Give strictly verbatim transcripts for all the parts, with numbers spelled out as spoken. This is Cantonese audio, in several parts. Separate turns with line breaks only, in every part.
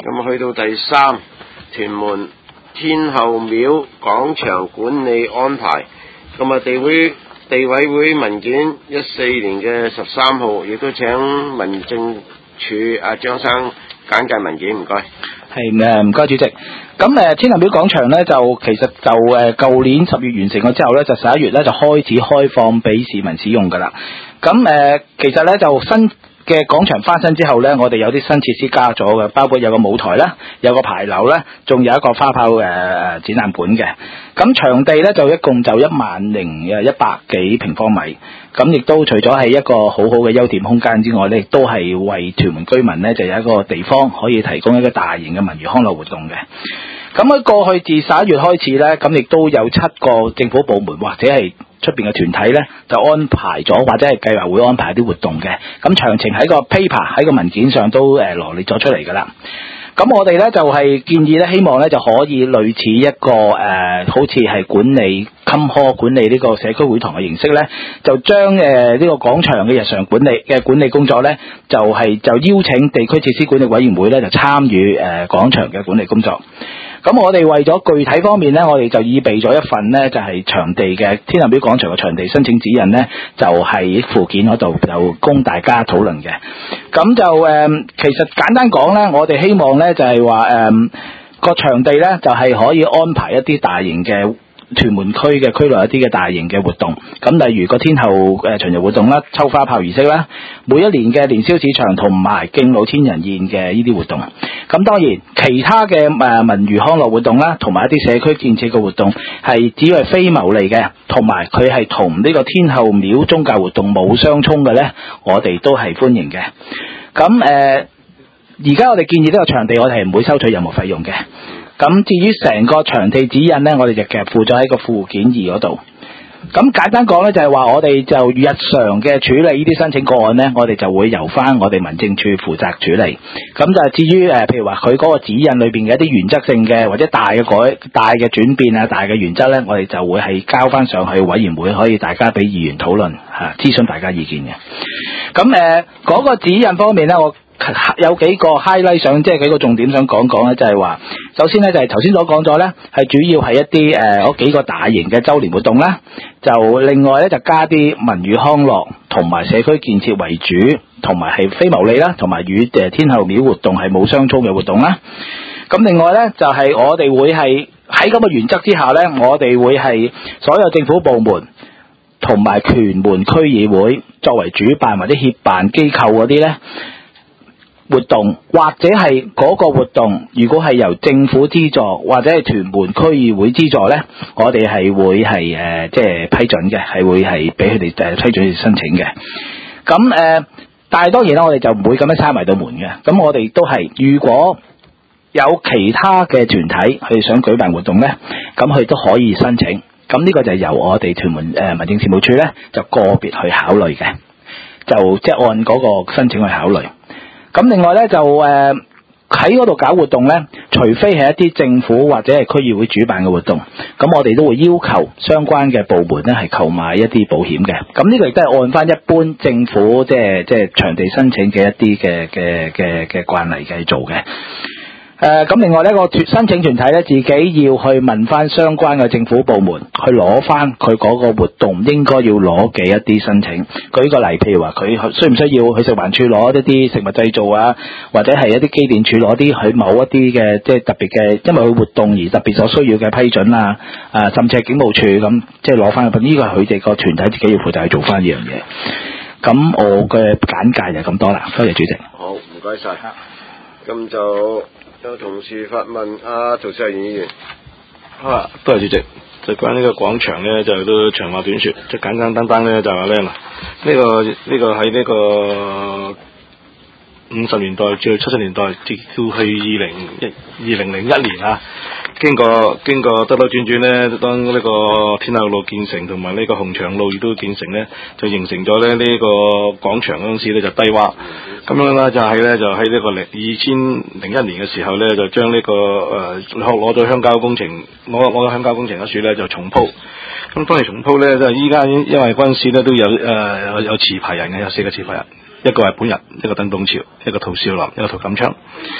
咁去到第三，屯門天后廟廣場管理安排。咁啊，地會地委會文件一四年嘅十三號，亦都請民政處阿張生簡介文件，唔該。
係誒，唔該主席。咁誒，天后廟廣場咧就其實就誒舊年十月完成咗之後咧，就十一月咧就開始開放俾市民使用噶啦。咁誒，其實咧就新嘅廣場翻新之後咧，我哋有啲新設施加咗嘅，包括有個舞台啦，有個牌樓啦，仲有一個花炮誒誒展覽館嘅。咁場地咧就一共就一萬零誒一百幾平方米。咁亦都除咗係一個好好嘅優點空間之外咧，亦都係為屯門居民咧就有一個地方可以提供一個大型嘅文娛康樂活動嘅。咁喺過去自十一月開始咧，咁亦都有七個政府部門或者係出邊嘅團體咧，就安排咗或者係計劃會安排啲活動嘅。咁詳情喺個 paper 喺個文件上都誒羅列咗出嚟㗎啦。咁我哋咧就係、是、建議咧，希望咧就可以類似一個誒、呃，好似係管理襟科管理呢個社區會堂嘅形式咧，就將誒呢個廣場嘅日常管理嘅管理工作咧，就係、是、就邀請地區設施管理委員會咧就參與誒廣場嘅管理工作。咁我哋為咗具體方面咧，我哋就預備咗一份咧，就係、是、場地嘅天后廟廣場嘅場地申請指引咧，就喺附件嗰度就供大家討論嘅。咁就誒、呃，其實簡單講咧，我哋希望咧就係話誒個場地咧就係、是、可以安排一啲大型嘅屯門區嘅區內一啲嘅大型嘅活動，咁例如個天后誒巡遊活動啦、抽花炮儀式啦、每一年嘅年宵市場同埋敬老天人宴嘅呢啲活動。咁當然其他嘅誒文娛康樂活動啦，同埋一啲社區建設嘅活動係只係非牟利嘅，同埋佢係同呢個天后廟宗教活動冇相衝嘅咧，我哋都係歡迎嘅。咁誒而家我哋建議呢個場地，我哋係唔會收取任何費用嘅。咁至於成個場地指引呢，我哋就其實附咗喺個附件二嗰度。咁簡單講呢，就係話我哋就日常嘅處理呢啲申請個案呢，我哋就會由翻我哋民政處負責處理。咁就至於誒，譬如話佢嗰個指引裏邊嘅一啲原則性嘅或者大嘅改、大嘅轉變啊、大嘅原則呢，我哋就會係交翻上去委員會，可以大家俾議員討論嚇，諮詢大家意見嘅。咁誒嗰個指引方面呢，我有幾個 highlight 想，即係幾個重點想講講咧，就係話，首先咧就係頭先所講咗咧，係主要係一啲誒嗰幾個大型嘅周年活動啦，就另外咧就加啲文娛康樂同埋社區建設為主，同埋係非牟利啦，同埋與誒天后廟活動係冇相衝嘅活動啦。咁另外咧就係我哋會係喺咁嘅原則之下咧，我哋會係所有政府部門同埋屯門區議會作為主辦或者協辦機構嗰啲咧。活動或者係嗰個活動，如果係由政府資助或者係屯門區議會資助呢，我哋係會係誒即係批准嘅，係會係俾佢哋誒批准去申請嘅。咁誒、呃，但係當然啦，我哋就唔會咁樣閂埋道門嘅。咁我哋都係，如果有其他嘅團體佢想舉辦活動呢，咁佢都可以申請。咁呢個就由我哋屯門誒、呃、民政事務處呢，就個別去考慮嘅，就即係按嗰個申請去考慮。咁另外咧就誒喺嗰度搞活動咧，除非係一啲政府或者係區議會主辦嘅活動，咁我哋都會要求相關嘅部門咧係購買一啲保險嘅。咁呢個亦都係按翻一般政府即係即係場地申請嘅一啲嘅嘅嘅嘅慣例去做嘅。誒咁、呃、另外呢個申請團體咧，自己要去問翻相關嘅政府部門，去攞翻佢嗰個活動應該要攞嘅一啲申請。舉個例，譬如話佢需唔需要去食環署攞一啲食物製造啊，或者係一啲機電署攞啲佢某一啲嘅即係特別嘅，因為佢活動而特別所需要嘅批准啊，啊甚至係警務處咁，即係攞翻去。呢個係佢哋個團體自己要負責去做翻呢樣嘢。咁我嘅簡介就咁多啦，多謝主席。
好，唔該晒。咁就有同事發問，阿陶世元議員。
好啊，多謝主席。就關於呢個廣場咧，就都長話短説，即係簡簡單單咧，就話咧嗱，呢、這個呢、這個喺呢個五十年代至七十年代，直到去二零一二零零一年啊，經過經過兜兜轉轉咧，當呢個天后路建成同埋呢個紅牆路亦都建成咧，就形成咗咧呢、這個廣場嗰陣時咧就低窪，咁樣啦就係咧就喺呢個零二千零一年嘅時候咧，就將呢、這個誒攞咗鄉郊工程攞攞咗鄉郊工程一處咧就重鋪，咁當年重鋪咧就依家因為嗰陣時咧都有誒、呃、有有持牌人嘅，有四個持牌人。一個係本人，一個鄧棟潮，一個陶少林，一個陶錦昌。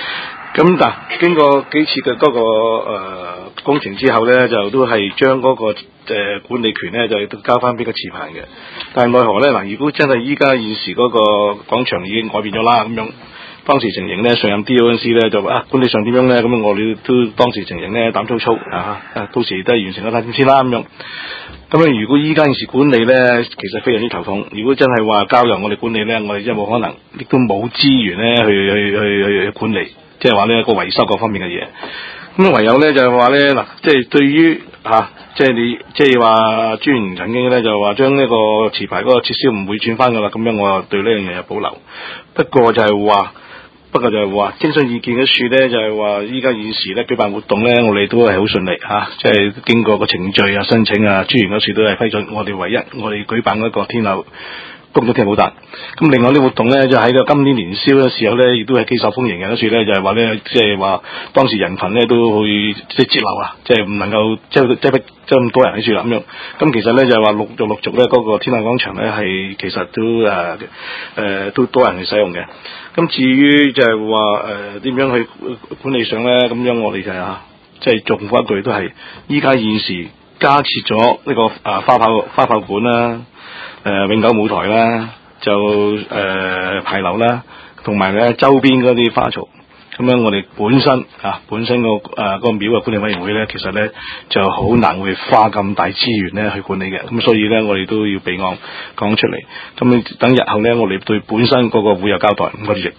咁但經過幾次嘅嗰、那個、呃、工程之後咧，就都係將嗰、那個、呃、管理權咧就都交翻俾個持牌嘅。但係奈何咧嗱，如果真係依家現時嗰個廣場已經改變咗啦，咁樣當時情形咧，上任 D O N C 咧就話啊管理上點樣咧，咁我哋都當時情形咧膽粗粗啊，到時都係完成咗睇先啦咁樣。咁樣如果依家現時管理咧，其實非常之頭痛。如果真係話交由我哋管理咧，我哋真係冇可能，亦都冇資源咧去去去去去管理。即係話呢個維修各方面嘅嘢，咁唯有咧就係話咧嗱，即係對於嚇，即係你即係話專員曾經咧就話將呢個持牌嗰個撤銷唔會轉翻噶啦，咁樣我對呢樣嘢有保留。不過就係話，不過就係話徵詢意見嘅處咧，就係話依家現時咧舉辦活動咧，我哋都係好順利嚇，即係經過個程序啊、申請啊，專員嗰處都係批准。我哋唯一我哋舉辦嗰個天后公眾聽寶達，咁另外啲活動咧就喺個今年年宵嘅時候咧，亦都係幾受歡迎嘅。嗰處咧就係話咧，即係話當時人群咧都會即係節流啊，即係唔能夠即係即係即係咁多人喺處啦咁樣。咁其實咧就係話陸續陸續咧嗰個天后廣場咧係其實都誒誒、呃、都多人去使用嘅。咁至於就係話誒點樣去管理上咧，咁樣我哋就係啊，即係重複一句都係依家現時加設咗呢個啊花炮花炮館啦。誒、呃、永久舞台啦，就誒、呃、牌樓啦，同埋咧周邊嗰啲花槽，咁樣我哋本身啊本身個誒、呃、個廟嘅管理委員會咧，其實咧就好難會花咁大資源咧去管理嘅，咁所以咧我哋都要備案講出嚟，咁等日後咧我哋對本身嗰個會有交代。唔該主席。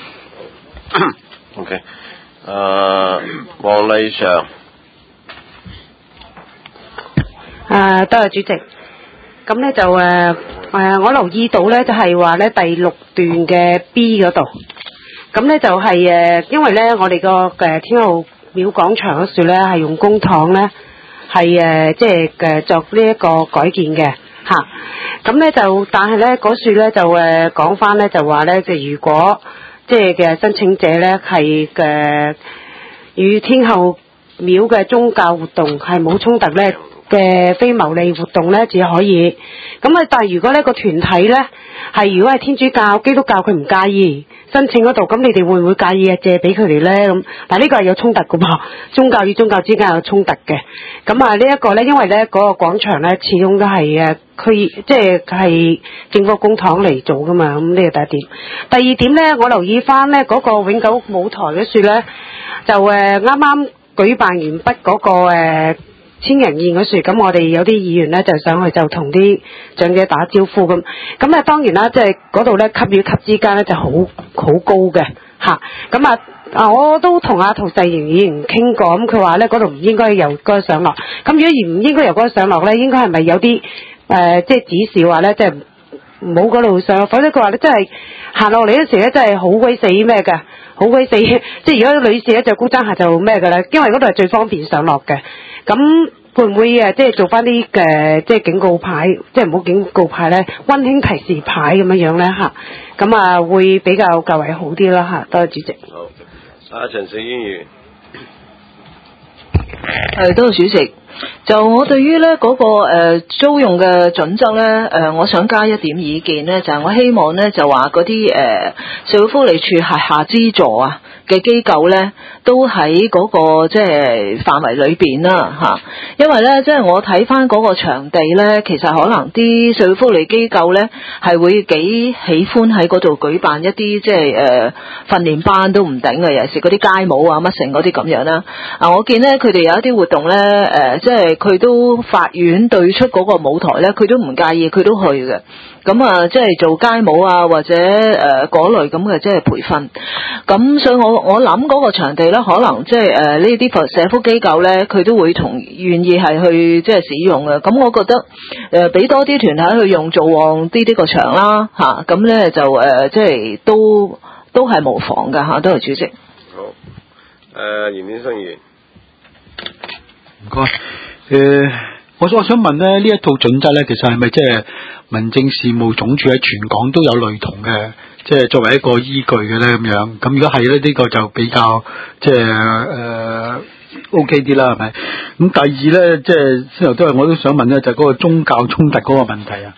OK， 誒黃麗祥。
誒多謝主席。咁咧就誒誒、呃，我留意到咧就係話咧第六段嘅 B 嗰度，咁咧就係、是、誒、呃，因為咧我哋個誒天后廟廣場嗰處咧係用公帑咧係誒即係誒作呢一個改建嘅嚇，咁、啊、咧就但係咧嗰處咧就誒講翻咧就話咧就如果即係嘅申請者咧係嘅與天后廟嘅宗教活動係冇衝突咧嘅非牟利活動咧，只可以咁啊！但係如果呢個團體咧係如果係天主教、基督教，佢唔介意申請嗰度，咁你哋會唔會介意啊？借俾佢哋咧咁？但係呢個係有衝突噶噃，宗教與宗教之間有衝突嘅。咁啊，呢一個咧，因為咧嗰個廣場咧，始終都係誒區，即係係政府公帑嚟做噶嘛。咁呢個第一點。第二點咧，我留意翻咧嗰個永久舞台嗰處咧，就誒啱啱舉辦完畢嗰個誒千人宴嗰時，咁我哋有啲議員咧就上去就同啲長者打招呼咁，咁啊當然啦，即係嗰度咧級與級之間咧就好好高嘅嚇，咁啊啊我都同阿涂世賢議員傾過，咁佢話咧嗰度唔應該由嗰個上落，咁如果而唔應該由嗰個上落咧，應該係咪有啲誒即係指示話咧，即係唔好嗰度上落，否則佢話咧真係行落嚟嗰時咧真係好鬼死咩㗎，好鬼死，即係如果女士咧着高踭鞋就咩㗎啦，因為嗰度係最方便上落嘅。咁會唔會誒，即係做翻啲誒，即係警告牌，即係唔好警告牌咧，溫馨提示牌咁樣樣咧嚇，咁啊會比較較為好啲啦嚇。多謝主席。
好，阿陳勝英議員。
係，多謝主席。就我對於咧嗰個誒租用嘅準則咧，誒我想加一點意見咧，就係我希望咧就話嗰啲誒社會福利署轄下資助啊嘅機構咧，都喺嗰個即係範圍裏邊啦嚇，因為咧即係我睇翻嗰個場地咧，其實可能啲社會福利機構咧係會幾喜歡喺嗰度舉辦一啲即係誒訓練班都唔頂嘅，尤其是嗰啲街舞啊乜成嗰啲咁樣啦。啊，我見咧佢哋有一啲活動咧誒，即係佢都法院對出嗰個舞台咧，佢都唔介意，佢都去嘅。咁啊，即係做街舞啊，或者誒嗰類咁嘅即係培訓。咁所以我我諗嗰個場地咧，可能即係誒呢啲社福機構咧，佢都會同願意係去即係使用嘅。咁我覺得誒俾多啲團體去用，做旺啲呢個場啦嚇。咁咧就誒即係都都係無妨㗎嚇。多謝主席。
好，誒嚴天生議員。
唔該。誒，我我想問咧，呢一套準則咧，其實係咪即係民政事務總署喺全港都有類同嘅，即係作為一個依據嘅咧咁樣？咁如果係咧，呢個就比較即係誒 O K 啲啦，係咪？咁第二咧，即係先頭都係我都想問咧，就係嗰個宗教衝突嗰個問題啊。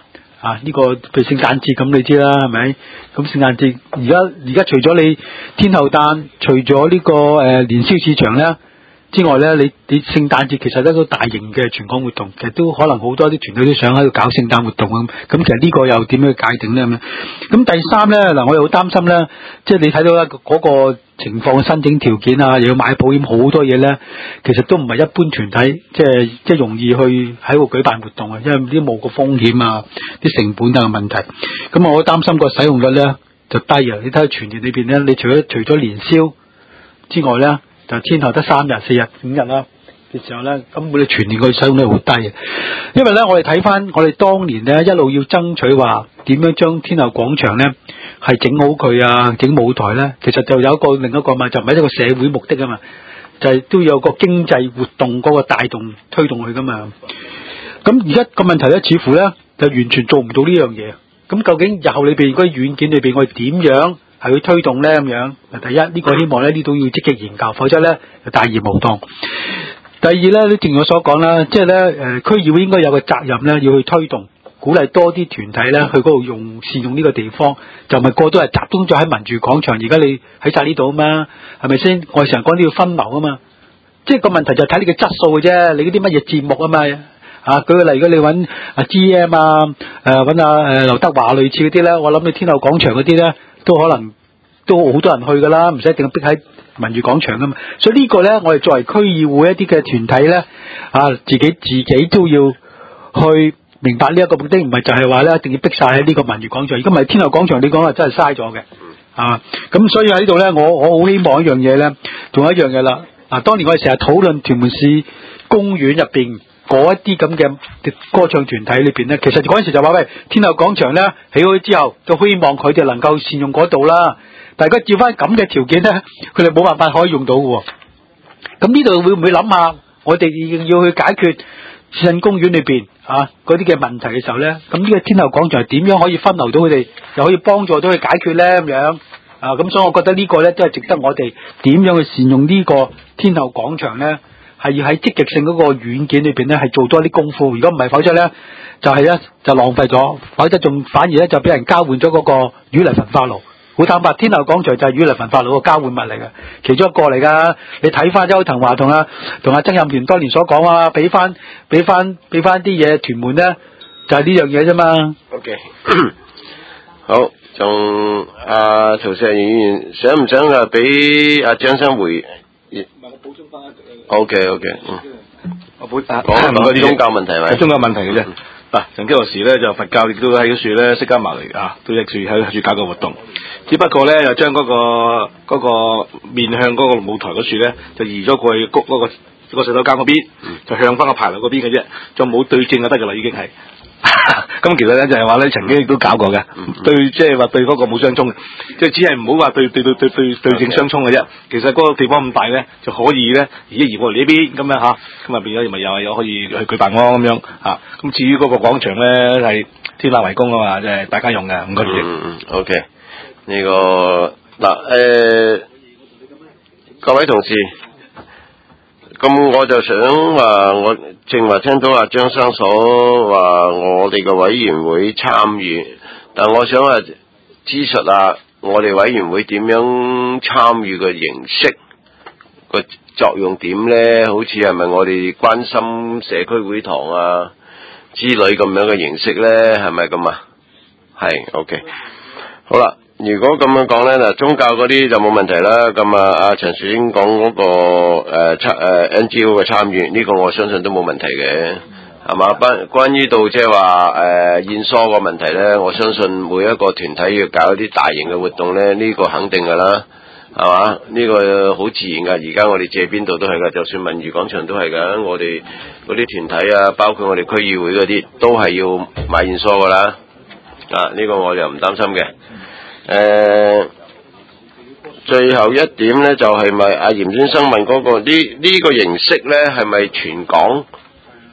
啊，呢、這個譬如聖誕節咁，你知啦，係咪？咁聖誕節而家而家除咗你天后誕，除咗呢、這個誒、呃、年宵市場咧之外咧，你你聖誕節其實一個大型嘅全港活動，其實都可能好多啲團隊都想喺度搞聖誕活動咁。咁其實呢個又點樣界定咧咁樣？咁第三咧嗱，我又好擔心咧，即係你睇到咧嗰個情況嘅申請條件啊，又要買保險好多嘢咧，其實都唔係一般團體即係即係容易去喺度舉辦活動啊，因為啲冇個風險啊，啲成本等嘅問題。咁我擔心個使用率咧就低啊！你睇下全年裏邊咧，你除咗除咗年宵之外咧，就天后得三日、四日、五日啦嘅時候咧，根本你全年個使用率好低嘅。因為咧，我哋睇翻我哋當年咧一路要爭取話點樣將天后廣場咧係整好佢啊，整舞台咧，其實就有一個另一個嘛，就唔係一個社會目的啊嘛，就係、是、都有個經濟活動嗰個帶動推動佢噶嘛。咁而家個問題咧，似乎咧就完全做唔到呢樣嘢。咁究竟日後裏邊嗰啲軟件裏邊，我哋點樣係去推動咧咁樣？第一呢、這個希望咧呢度要積極研究，否則咧就大義無當。第二咧，你正如我所講啦，即係咧誒區議會應該有個責任咧，要去推動，鼓勵多啲團體咧去嗰度用善用呢個地方，就唔係個都係集中咗喺民主廣場。而家你喺晒呢度啊嘛，係咪先？我哋成日講都要分流啊嘛，即係個問題就係睇你嘅質素嘅啫，你嗰啲乜嘢節目啊嘛。啊，舉個例，如果你揾阿 G M 啊，誒揾阿誒劉德華類似嗰啲咧，我諗你天后廣場嗰啲咧，都可能都好多人去噶啦，唔使一定逼喺民主廣場噶嘛。所以呢個咧，我哋作為區議會一啲嘅團體咧，啊自己自己都要去明白呢一個目的，唔係就係話咧一定要逼晒喺呢個民主廣場。如果唔係天后廣場，你講啊真係嘥咗嘅。啊，咁所以喺呢度咧，我我好希望一樣嘢咧，仲有一樣嘢啦。嗱、啊，當年我哋成日討論屯門市公園入邊嗰一啲咁嘅歌唱團體裏邊咧，其實嗰陣時就話喂，天后廣場咧起好之後，就希望佢哋能夠善用嗰度啦。但係佢照翻咁嘅條件咧，佢哋冇辦法可以用到嘅。咁呢度會唔會諗下，我哋要去解決市鎮公園裏邊啊嗰啲嘅問題嘅時候咧，咁呢個天后廣場係點樣可以分流到佢哋，又可以幫助到佢解決咧咁樣啊？咁所以我覺得呢個咧都係值得我哋點樣去善用呢個天后廣場咧。係要喺積極性嗰個軟件裏邊咧，係做多啲功夫。如果唔係，否則咧就係、是、咧就浪費咗，否則仲反而咧就俾人交換咗嗰個雨泥焚化爐。好坦白，天后廣場就係雨泥焚化爐個交換物嚟嘅，其中一個嚟噶。你睇翻邱騰華同阿同阿曾蔭權當年所講啊，俾翻俾翻俾翻啲嘢屯門咧，就係、是、呢樣嘢啫嘛。
OK， 好，仲阿曹石議員想唔想啊？俾阿張生回？O K O K， 嗯，
我本啊
講下個宗教問題咪？
宗教問題嘅啫。嗱，曾幾何時咧，就佛教亦都喺嗰處咧，釋迦牟尼啊，都喺處喺處搞個活動。只不過咧，又將嗰個嗰個面向嗰個舞台嗰處咧，就移咗過去谷嗰個嗰個洗手間嗰邊，就向翻個牌樓嗰邊嘅啫，就冇對正就得噶啦，已經係。咁其實咧就係話咧，曾經亦都搞過嘅，對即係話對嗰個冇相衝，即係只係唔好話對對對對對對正相衝嘅啫。其實嗰個地方咁大咧，就可以咧移一移過嚟呢邊咁樣嚇，咁啊變咗咪又係有可以去舉辦咯咁樣嚇。咁至於嗰個廣場咧係天馬為公啊嘛，即係大家用嘅，唔該主席。
嗯嗯 OK， 呢個嗱誒各位同事。咁我就想話，我正話聽到阿張生所話，我哋個委員會參與，但我想話指述下我哋委員會點樣參與嘅形式，個作用點咧？好似係咪我哋關心社區會堂啊之類咁樣嘅形式咧？係咪咁啊？係 OK， 好啦。如果咁樣講咧，嗱宗教嗰啲就冇問題啦。咁啊，阿陳樹英講嗰個誒參誒 N G O 嘅參與，呢、這個我相信都冇問題嘅，係嘛？關關於到即係話誒燕梳個問題咧，我相信每一個團體要搞一啲大型嘅活動咧，呢、這個肯定噶啦，係嘛？呢、這個好自然噶。而家我哋借邊度都係噶，就算文娛廣場都係噶。我哋嗰啲團體啊，包括我哋區議會嗰啲，都係要買燕梳噶啦。啊，呢、這個我就唔擔心嘅。誒、呃，最後一點咧，就係咪阿嚴先生問嗰、那個呢呢、這個形式咧，係咪全港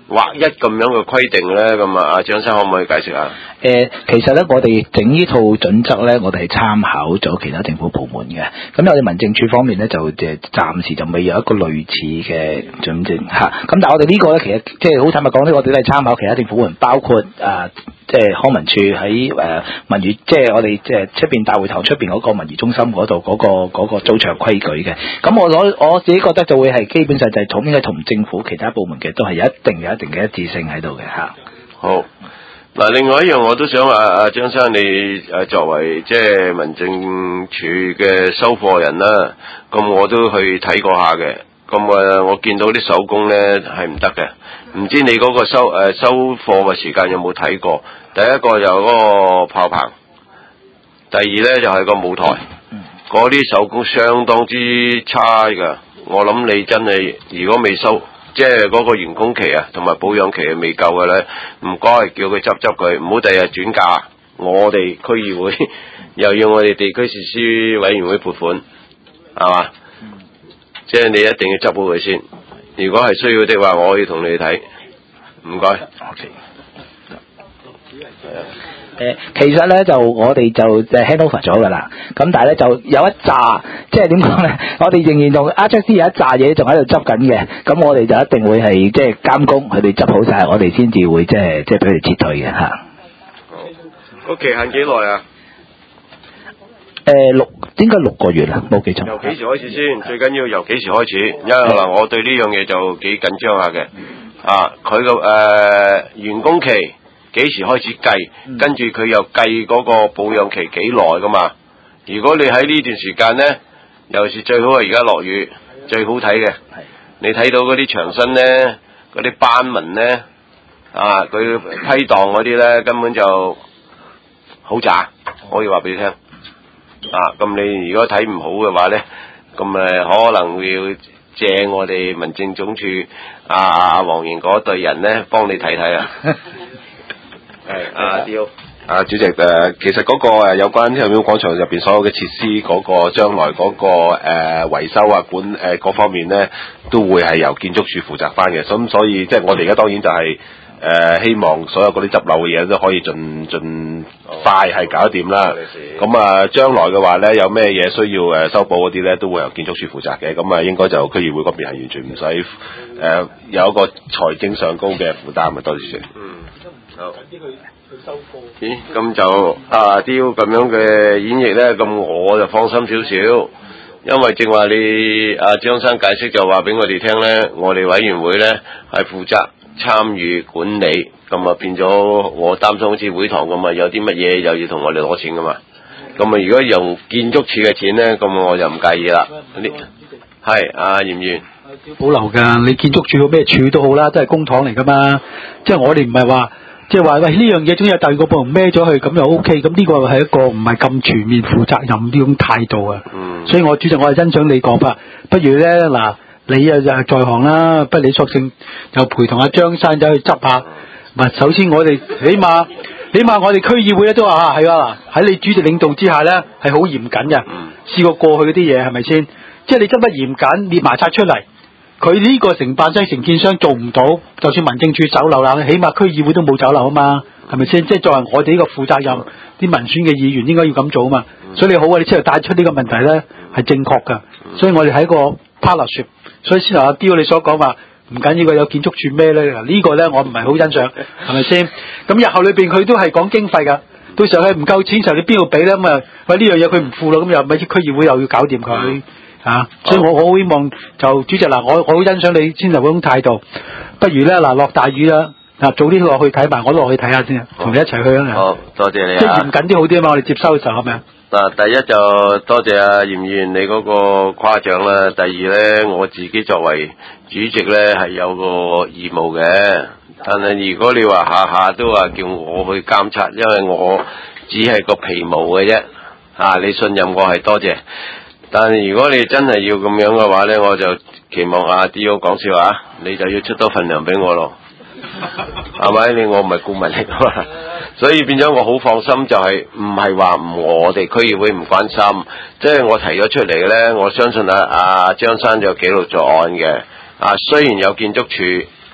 劃一咁樣嘅規定咧？咁啊，阿張生可唔可以解釋下？
誒、呃，其實咧，我哋整呢套準則咧，我哋係參考咗其他政府部門嘅。咁我哋民政處方面咧，就誒暫時就未有一個類似嘅準則嚇。咁、啊、但係我哋呢個咧，其實即係好坦白講咧，我哋都係參考其他政府部門，包括啊，即係康文署喺誒文娛，即係我哋即係出邊大會堂出邊嗰個文娛中心嗰度嗰個嗰、嗰個租場規矩嘅。咁我我我自己覺得就會係基本上就係統應同政府其他部門嘅都係有一定有一定嘅一致性喺度嘅嚇。
好。嗱，另外一樣我都想話，阿張生你誒作為即係民政處嘅收貨人啦，咁我都去睇過下嘅，咁誒我見到啲手工咧係唔得嘅，唔知你嗰個收誒、呃、收貨嘅時間有冇睇過？第一個就嗰個炮棚，第二咧就係、是、個舞台，嗰啲手工相當之差㗎，我諗你真係如果未收。即係嗰個員工期啊，同埋保養期係未夠嘅咧，唔該叫佢執執佢，唔好第日轉嫁我哋區議會，又要我哋地區設施委員會撥款，係嘛？嗯、即係你一定要執好佢先。如果係需要的話，我可以同你睇。唔該。Okay.
誒，其實咧就我哋就誒 hand over 咗㗎啦，咁但係咧就有一紮，即係點講咧？我哋仍然同阿卓斯有一紮嘢仲喺度執緊嘅，咁我哋就一定會係即係監工，佢哋執好晒，我哋先至會即係即係俾佢哋撤退嘅嚇。
個期限幾耐啊？
誒六應該六個月啦，冇記錯。
由幾時開始先？最緊要由幾時開始？因為嗱，我對呢樣嘢就幾緊張下嘅。啊，佢個誒員工期。幾時開始計？跟住佢又計嗰個保養期幾耐噶嘛？如果你喺呢段時間呢，尤其是最好係而家落雨，最好睇嘅。你睇到嗰啲牆身呢，嗰啲斑紋呢，啊，佢批盪嗰啲呢，根本就好渣，可以話俾你聽。啊，咁你如果睇唔好嘅話呢，咁誒可能會要借我哋民政總署啊啊黃營嗰隊人呢，幫你睇睇啊。係啊，刁
啊，主席誒、呃，其實嗰個誒有關天后廟廣場入邊所有嘅設施嗰個將來嗰、那個誒、呃、維修啊管誒各、呃、方面咧，都會係由建築署負責翻嘅。咁所以即係我哋而家當然就係、是、誒、呃、希望所有嗰啲執漏嘅嘢都可以盡盡快係搞掂啦。咁啊，將來嘅話咧，有咩嘢需要誒修補嗰啲咧，都會由建築署負責嘅。咁啊，應該就區議會嗰邊係完全唔使誒有一個財政上高嘅負擔啊。多謝主席。
嗯。好。咦，咁就阿刁咁樣嘅演繹咧，咁我就放心少少，因為正話你阿張生解釋就話俾我哋聽咧，我哋委員會咧係負責參與管理，咁啊變咗我擔心好似會堂咁啊，有啲乜嘢又要同我哋攞錢噶嘛，咁啊如果用建築署嘅錢咧，咁我就唔介意啦。呢係阿嚴員
保留㗎，你建築署個咩處都好啦，都係公帑嚟噶嘛，即係我哋唔係話。即係話喂，呢樣嘢總有第二個部門孭咗去，咁又 O K，咁呢個係一個唔係咁全面負責任呢種態度啊。嗯。所以我主席我係欣賞你講法，不如咧嗱，你啊就係在行啦，不如你索性就陪同阿張生走去執下。唔係，首先我哋起碼起碼我哋區議會咧都話啊係啊，喺你主席領導之下咧係好嚴謹嘅。嗯。試過過去嗰啲嘢係咪先？即係你執得嚴謹，列埋晒出嚟。佢呢個承辦商、承建商做唔到，就算民政處走漏啦，起碼區議會都冇走漏啊嘛，係咪先？即係作為我哋呢個負責任、啲民選嘅議員應該要咁做啊嘛。所以你好啊，你先嚟帶出呢個問題咧係正確㗎。所以我哋喺個 partnership，所以先頭阿刁你所講話唔緊要，個有建築處咩咧？嗱呢個咧我唔係好欣賞，係咪先？咁日後裏邊佢都係講經費㗎，到時候佢唔夠錢時候你邊度俾咧？咁啊喂呢樣嘢佢唔付咯，咁又咪啲區議會又要搞掂佢。啊，所以我我好希望就主席嗱，我我好欣賞你先頭嗰種態度，不如咧嗱落大雨啦，嗱早啲落去睇埋，我都落去睇下先，同你一齊去啊！
好，多謝你啊！
即係嚴謹啲好啲啊嘛，我哋接收嘅時候係咪啊？
嗱，第一就多謝阿嚴議員你嗰個誇獎啦，第二咧我自己作為主席咧係有個義務嘅，但係如果你話下下都話叫我去監察，因為我只係個皮毛嘅啫，啊你信任我係多謝。但係如果你真係要咁樣嘅話咧，我就期望阿 D O 講笑話，你就要出多份糧俾我咯，係咪？你我唔係顧問嚟噶嘛，所以變咗我好放心，就係唔係話唔我哋區議會唔關心，即係我提咗出嚟嘅咧，我相信阿阿張生就有記錄在案嘅。啊，雖然有建築署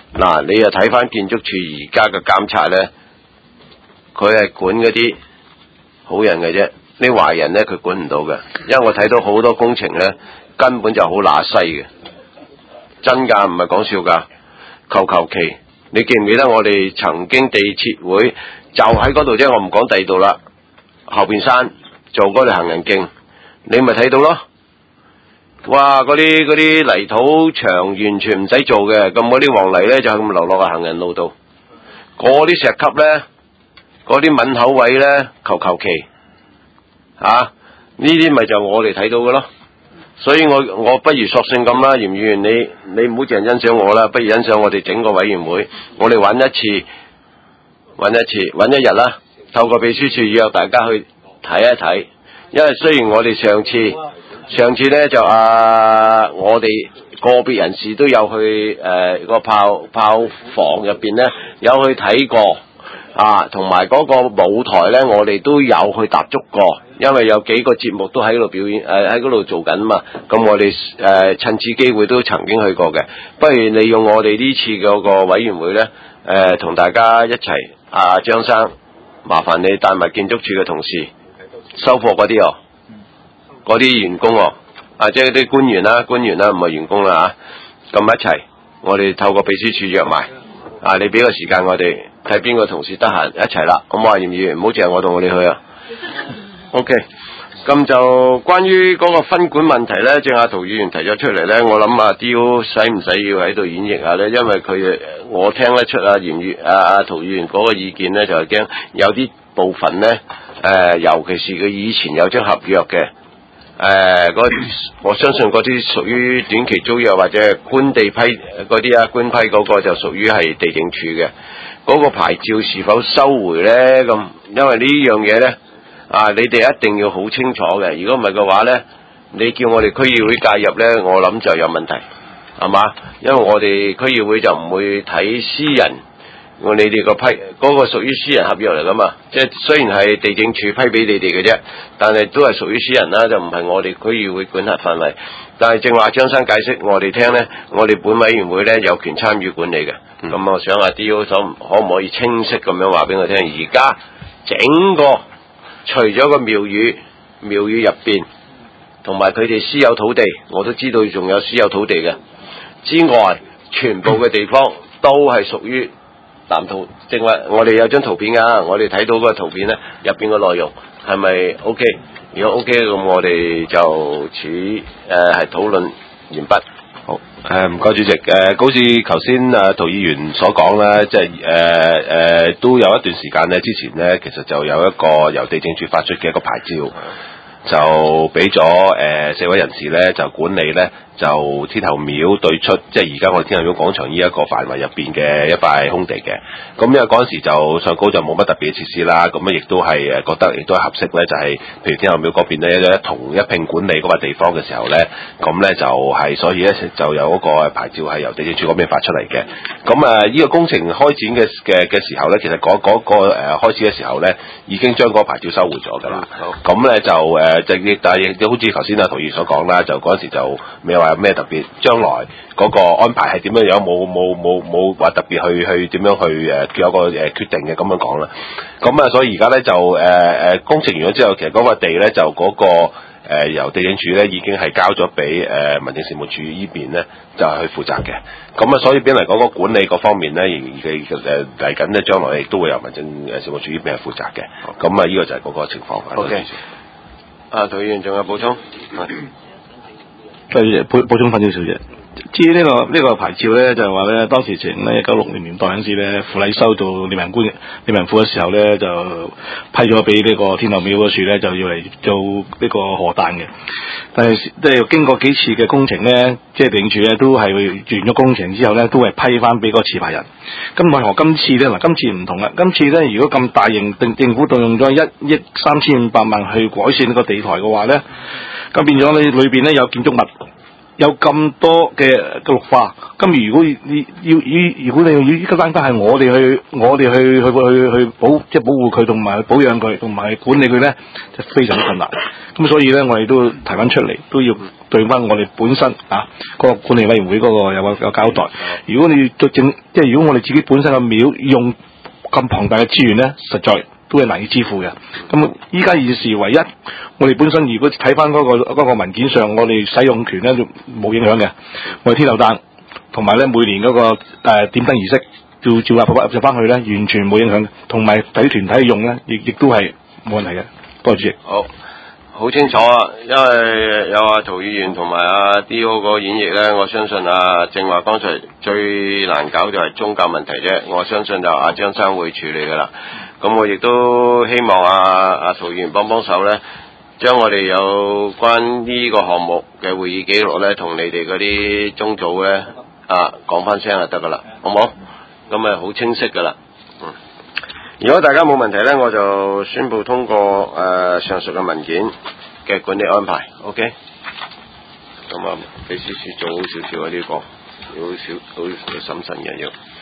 嗱，你又睇翻建築署而家嘅監察咧，佢係管嗰啲好人嘅啫，啲壞人咧佢管唔到嘅，因為我睇到好多工程咧根本就好乸西嘅，真㗎，唔係講笑㗎，求求其。你記唔記得我哋曾經地設會就喺嗰度啫？我唔講第二度啦，後邊山做嗰條行人徑，你咪睇到咯。哇！嗰啲嗰啲泥土牆完全唔使做嘅，咁嗰啲黃泥咧就咁流落個行人路度。嗰啲石級咧，嗰啲吻口位咧，求求其嚇，呢啲咪就我哋睇到嘅咯。所以我我不如索性咁啦，嚴議員你你唔好淨係欣賞我啦，不如欣賞我哋整個委員會，我哋揾一次，揾一次，揾一日啦，透過秘書處約大家去睇一睇，因為雖然我哋上次上次咧就啊，我哋個別人士都有去誒、呃個炮炮房入邊咧有去睇過啊，同埋嗰個舞台咧我哋都有去踏足過。因為有幾個節目都喺度表演，誒喺嗰度做緊嘛，咁我哋誒、呃、趁此機會都曾經去過嘅。不如利用我哋呢次嗰個委員會咧，誒、呃、同大家一齊，阿、啊、張生，麻煩你帶埋建築署嘅同事，收貨嗰啲哦，嗰啲員工哦，啊即係啲官員啦，官員啦，唔係員工啦嚇，咁、啊、一齊，我哋透過秘書處約埋，啊你俾個時間我哋睇邊個同事得閒一齊啦，咁我話嚴議員唔好淨係我同我哋去啊。OK，咁就關於嗰個分管問題咧，正阿陶議員提咗出嚟咧，我諗阿 D.O. 使唔使要喺度演繹下咧？因為佢我聽得出阿嚴議阿阿陶議員嗰個意見咧，就係驚有啲部分咧，誒、呃，尤其是佢以前有張合約嘅，誒、呃，我相信嗰啲屬於短期租約或者係官地批嗰啲啊，官批嗰個就屬於係地政處嘅，嗰、那個牌照是否收回咧？咁因為呢樣嘢咧。啊！你哋一定要好清楚嘅，如果唔係嘅話呢，你叫我哋區議會介入呢，我諗就有問題，係嘛？因為我哋區議會就唔會睇私人，我你哋個批嗰、嗰個屬於私人合約嚟噶嘛，即係雖然係地政處批俾你哋嘅啫，但係都係屬於私人啦，就唔係我哋區議會管轄範圍。但係正話張生解釋我哋聽呢，我哋本委員會呢有權參與管理嘅，咁、嗯、我想阿 D.O. 可唔可以清晰咁樣話俾我聽？而家整個除咗個廟宇，廟宇入邊同埋佢哋私有土地，我都知道仲有私有土地嘅之外，全部嘅地方都係屬於藍圖。正話我哋有張圖片㗎，我哋睇到嗰個圖片咧，入邊嘅內容係咪 OK？如果 OK 咁，我哋就此誒係討論完畢。
好，誒唔該主席，誒、呃、好似頭先啊陶議員所講啦，即係誒誒都有一段時間咧，之前咧其實就有一個由地政處發出嘅一個牌照，就俾咗誒四位人士咧就管理咧就天后廟對出，即係而家我哋天后廟廣場呢一個範圍入邊嘅一塊空地嘅。咁因為嗰陣時就上高就冇乜特別嘅設施啦，咁啊亦都係誒覺得亦都係合適咧，就係、是、譬如天后廟嗰邊咧一同一併管理嗰個地方嘅時候咧，咁咧就係、是、所以咧就有嗰個牌照係由地政處嗰邊發出嚟嘅。咁啊呢個工程開展嘅嘅嘅時候咧，其實嗰、那、嗰個誒、那個呃、開始嘅時候咧，已經將嗰個牌照收回咗㗎啦。咁咧就誒就亦但係亦都好似頭先阿陶議員所講啦，就嗰陣時就未話有咩特別，將來嗰個安排係點樣樣，冇冇冇冇話特別去去點樣去誒、呃、有個誒決定嘅咁樣講啦。咁啊，所以而家咧就誒誒、呃、工程完咗之後，其實嗰個地咧就嗰、那個誒、呃、由地政處咧已經係交咗俾誒民政事務處呢邊咧就係、是、去負責嘅。咁啊，所以邊嚟講個管理嗰方面咧，仍然嘅誒嚟緊咧，將來亦都會由民政誒事務處呢邊係負責嘅。咁啊，呢個就係嗰個情況。
O K。啊，陶議員仲有補充？
多謝補補充翻少少啫。至於呢個呢、這個牌照咧，就係話咧，當時前咧九六年年代嗰陣時咧，傅禮修到理民官理民府嘅時候咧，就批咗俾呢個天后廟嗰處咧，就要嚟做呢個河誕嘅。但係即係經過幾次嘅工程咧，即係地政處咧都係完咗工程之後咧，都係批翻俾個持牌人。咁為何今次咧嗱？今次唔同啦，今次咧如果咁大型政政府動用咗一億三千五百萬去改善呢個地台嘅話咧，咁變咗你裏邊咧有建築物。有咁多嘅嘅綠化，咁如果要要如果你要依家單單係我哋去我哋去去去去保即係保護佢同埋保養佢同埋管理佢咧，就非常困難。咁所以咧，我哋都提翻出嚟，都要對翻我哋本身啊嗰、那個管理委員會嗰個有個有交代。如果你做正，即係如果我哋自己本身嘅廟用咁龐大嘅資源咧，實在都係難以支付嘅。咁依家現時唯一，我哋本身如果睇翻嗰個嗰、那個文件上，我哋使用權咧就冇影響嘅。我哋天后誕同埋咧每年嗰、那個誒、呃、點燈儀式，照照入入翻去咧，完全冇影響嘅。同埋睇團體用咧，亦亦都係冇問題嘅。多謝主席。
好。好清楚啊，因為有阿陶議員同埋阿 D.O 個演繹呢，我相信啊正話剛才最難搞就係宗教問題啫，我相信就阿張生會處理噶啦。咁我亦都希望阿阿陶議員幫幫手呢，將我哋有關呢個項目嘅會議記錄呢，同你哋嗰啲宗組呢啊講翻聲就得噶啦，好冇？咁咪好清晰噶啦。嗯。如果大家冇問題呢，我就宣布通過誒、呃、上述嘅文件嘅管理安排 ，OK？咁啊，秘書處做好少少啊呢個，要少好審慎嘅要。